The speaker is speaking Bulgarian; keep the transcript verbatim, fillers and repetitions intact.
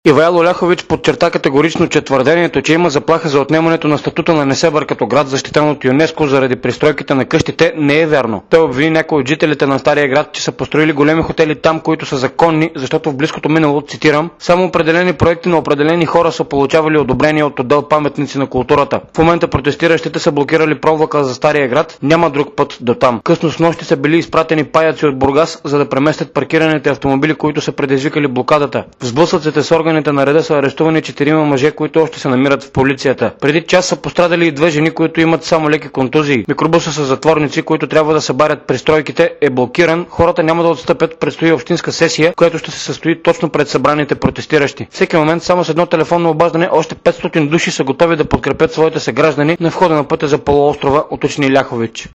Ивайло Ляхович подчерта категорично, че твърдението, че има заплаха за отнемането на статута на Несебър като град, защитен от ЮНЕСКО заради пристройките на къщите, не е вярно. Той обвини някои от жителите на Стария град, че са построили големи хотели там, които са законни, защото в близкото минало, цитирам, само определени проекти на определени хора са получавали одобрение от отдел паметници на културата. В момента протестиращите са блокирали провлака за Стария град, няма друг път до там. Късно с нощи са били изпратени паяци от Бургас, за да преместят паркираните автомобили, които са предизвикали блокадата. В сблъсъците с органите на реда са арестувани четирима мъже, които още се намират в полицията. Преди час са пострадали и две жени, които имат само леки контузии. Микробуса с затворници, които трябва да събарят пристройките, е блокиран. Хората няма да отстъпят. Предстои общинска сесия, която ще се състои точно пред събраните протестиращи. Всеки момент само с едно телефонно обаждане още петстотин души са готови да подкрепят своите съграждани на входа на пътя за полуострова, уточни Ляхович.